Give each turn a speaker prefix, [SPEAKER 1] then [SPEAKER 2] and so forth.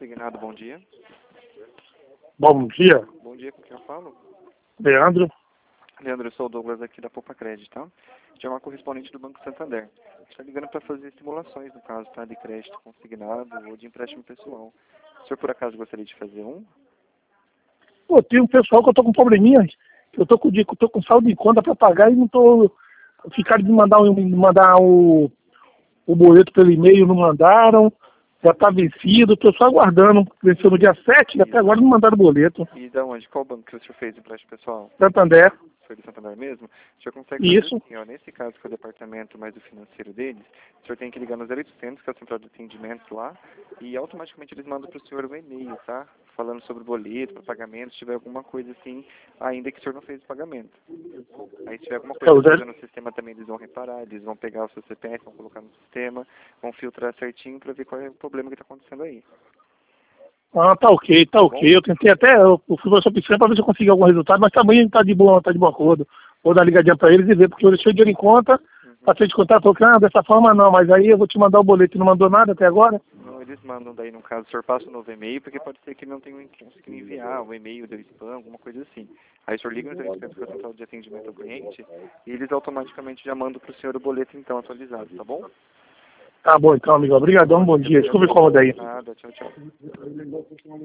[SPEAKER 1] Consignado, bom dia.
[SPEAKER 2] Bom dia,
[SPEAKER 1] Bom dia, com quem eu falo?
[SPEAKER 2] Leandro.
[SPEAKER 1] Leandro, eu sou o Douglas aqui da Poupa Crédito, tá? A gente é uma correspondente do Banco Santander. A gente está ligando para fazer simulações, no caso, tá? De crédito consignado ou de empréstimo pessoal. O senhor, por acaso, gostaria de fazer um?
[SPEAKER 2] Pô, tem um pessoal que eu tô com probleminha, que eu tô com saldo de conta para pagar e não tô... Ficaram de mandar o boleto pelo e-mail, não mandaram, já tá vencido, tô só aguardando. Venceu no dia 7 e até agora não mandaram o boleto.
[SPEAKER 1] E da onde? Qual banco que o senhor fez empréstimo pessoal?
[SPEAKER 2] Santander,
[SPEAKER 1] Foi do Santander mesmo? O senhor consegue fazer
[SPEAKER 2] isso.
[SPEAKER 1] assim, ó, nesse caso que é o departamento mais do financeiro deles, o senhor tem que ligar no 0800, que é a central de atendimento lá, e automaticamente eles mandam para o senhor um e-mail, tá? Falando sobre boleto, para pagamento, se tiver alguma coisa assim, ainda que o senhor não fez o pagamento. Aí se tiver alguma coisa coisa no sistema também, eles vão reparar, eles vão pegar o seu CPF, vão colocar no sistema, vão filtrar certinho para ver qual é o problema que está acontecendo aí.
[SPEAKER 2] Ah, tá ok, tá ok. Eu tentei até, eu fui pra sua piscina para ver se eu consegui algum resultado, mas também tá de bom acordo. Vou dar ligadinha para eles e ver, porque eu deixei o dinheiro em conta, passei de contato, falou que, dessa forma não, mas aí eu vou te mandar o boleto e não mandou nada até agora.
[SPEAKER 1] Não, eles mandam daí, no caso, o senhor passa um novo e-mail, porque pode ser que não tenham conseguido enviar o e-mail do spam, alguma coisa assim. Aí o senhor liga no 300 para a central de atendimento ao cliente e eles automaticamente já mandam para o senhor o boleto então atualizado, tá bom?
[SPEAKER 2] Tá bom então, amigo. Obrigadão, bom dia. Desculpa o incômodo aí.
[SPEAKER 1] Nada, tchau, tchau.